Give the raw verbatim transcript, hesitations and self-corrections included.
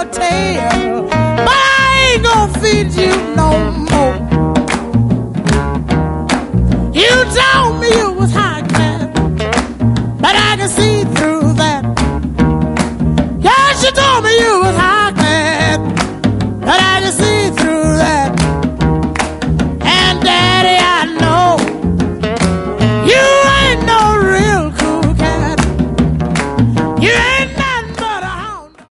tail, but I ain't gonna feed you no more. You told me you was high class, but I can see through that. Yes, you told me you was high.